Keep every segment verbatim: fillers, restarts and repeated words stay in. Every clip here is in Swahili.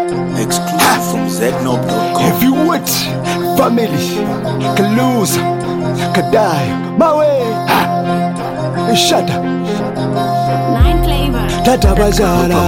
Exclusive from zednob dot com. Heavyweight family, Kaluza, Kadai, Mawe, Shada, Nine flavor. Tata Bazara,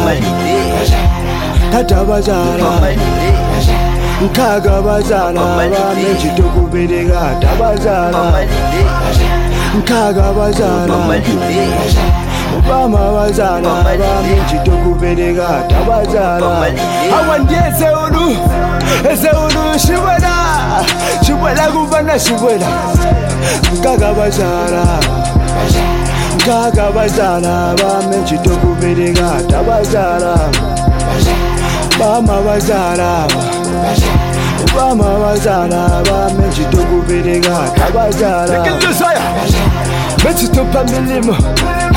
Tata Bazara, Kaga Bazara, Meji Toku Bidega, Tabazara, Kaga Bazara, Obama Bazara, Meji Toku Bidega, Tabazara. I want yes, Eulu, Eulu, Shibana, Shibana, Gubana, Shibana, Kaga Bazara, Kaga Bazara, Meji Toku Bidega, Tabazara, Bama Bazara, Obama Bazara, Meji Toku Bidega, Tabazara. Look at this, Meji Toku Milimo.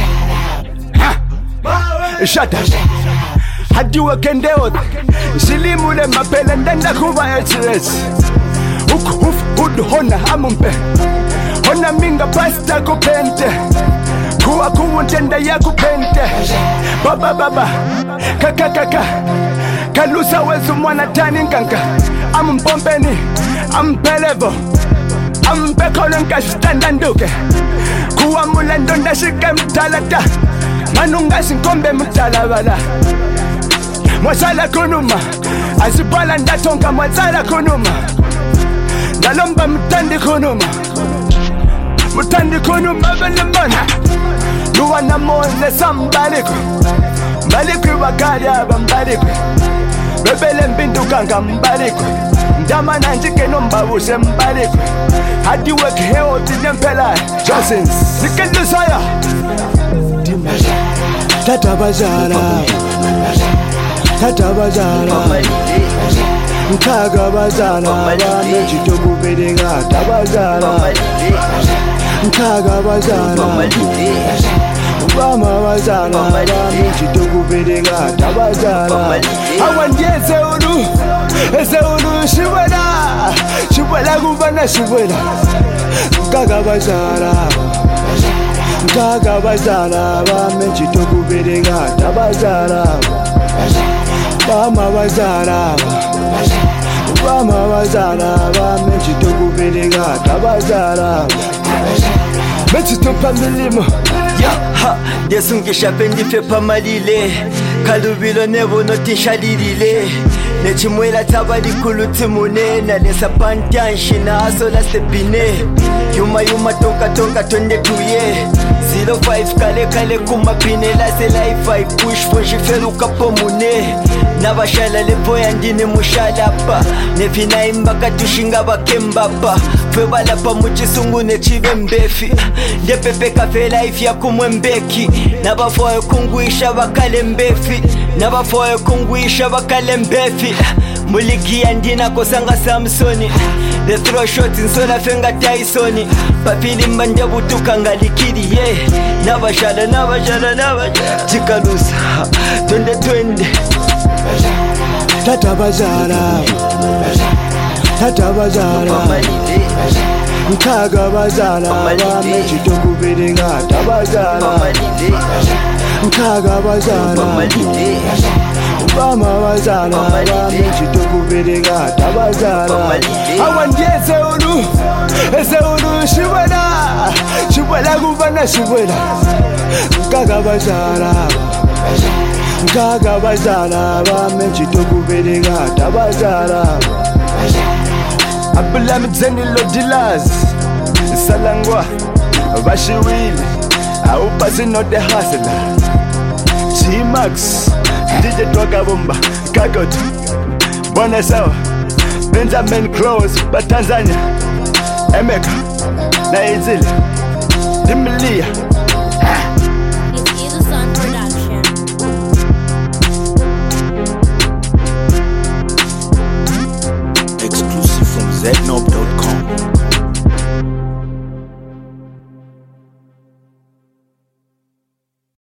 Shut up. Hadiwa kende wote Shilimu le mapele ndenda kuva H S Uku hufu hudu hona amumpe Hona minga pasta kupente Kuwa kuwa ntenda ya kupente Baba baba Kaka kaka Kalusa wezu mwana tani nkanka Amumpompeni Ampelevo Ampekolo nkashitanda nduke Kuwa mula ndonda shike mtalata Manunga sinkombe mtalabala Mwasala kunuma Asipala ndatonga mwasala kunuma Ndalomba mutandi kunuma Mutandi kunuma belimona Luwana mone sambalikwe Mbalikwe wakari aba mbalikwe Bebele mbindu kanga mbalikwe Ndama nanjike nomba use mbalikwe Hadi wek heo tijempela Johnsons Nikendu saya Tata Bazara, Tata Bazara, Kaga Bazara, Meji Toku Bidega, Tabazara, Kaga Bazara, Obama Bazara, Meji Toku Bidega, Tabazara. I want yes, Eulu, Eulu, Shibana, Shibana, Gubana, Shibana, Kaga Bazara. Kaga Bazara, Meji Toku Bidega, Tabazara, Bama Bazara, Bama Bazara, Meji Toku Bidega, Tabazara, Meji Toku Milimo. Ya ha, desungisha pendi fe pamalile, kalubilo nevo noti shalilile. Nechimwela tabali kulutimune, na lesa pantanshi na asola stepine. Yuma yuma tonka tonka twende tuye. zero five kale kale kumapine la se life five push for jifelu kapomune. Nabashala lepo yandine mushalapa. Nefina imbaka tushinga bakembapa. Fwe lapa muchisungu nechive mbefi. Ndepepe kafe life ya kumwembeki. Nabafoye kunguisha bakale mbefi. Nabafoye kunguisha bakale mbefi. Muliki yandina kosanga Samsoni. The throw shot in sola fenga Tysoni. Papili mbanja butuka ngalikiri yeah. Nabashala nabashala nabashala Chikalusa Twende twende Tata Bazara, Tata Bazara, Kaga Bazara, Meji Toku Bidega, Tabazara, Kaga Bazara, Obama Bazara, Meji Toku Bidega, Tabazara. I want yes, Eulu, Eulu, Shibana, Shibana, Gubana, Shibana, Kaga Bazara, Kaga Bazara, Meji Toku Bidega, Tabazara. Abula Mzenilo Dilaz, Salangwa, Bashiwili, Aupasino de Hasela, G-Max, D J Twagabumba, Kakot, Bonasawa, Benjamin Close, Batanzania, Emeka, Naizili, Dimilia.